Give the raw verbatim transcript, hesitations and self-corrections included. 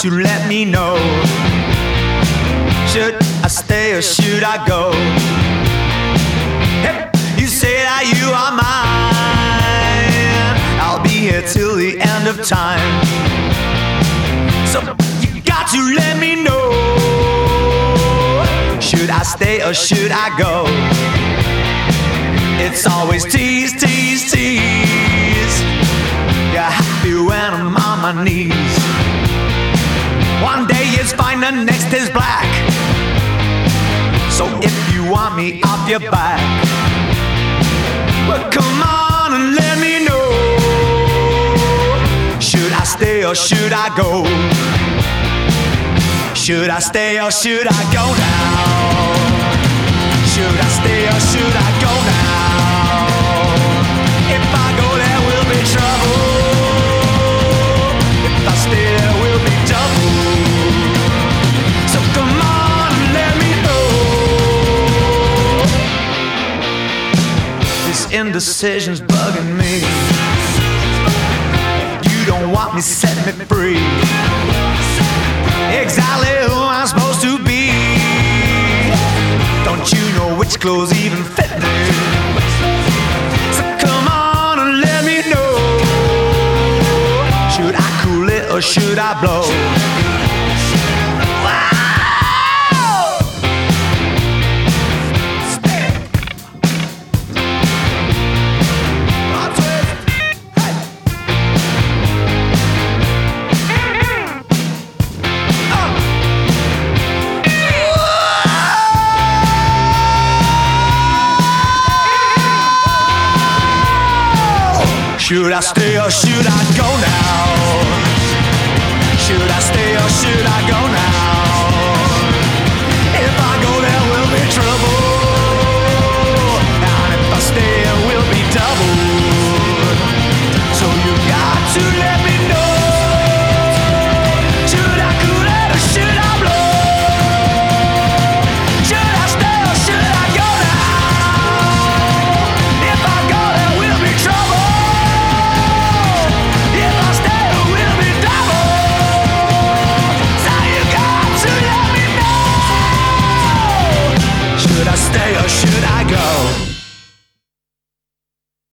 to let me know. Should I stay or should I go? Hey, you say that you are mine. I'll be here till the end of time. So you got to let me know. Should I stay or should I go? It's always tease, tease, tease. You're happy when I'm on my knees. One day is fine, the next is black. So if you want me off your back, well, come on and let me know. Should I stay or should I go? Should I stay or should I go now? Should I stay or should I go now? If I go there will be trouble. If I stay there will be trouble. So come on and let me know. This indecision's bugging me. You don't want me, set me free. Exactly who I'm supposed to be. Don't you know which clothes even fit me? So come on and let me know. Should I cool it or should I blow? Should I stay or should I go now?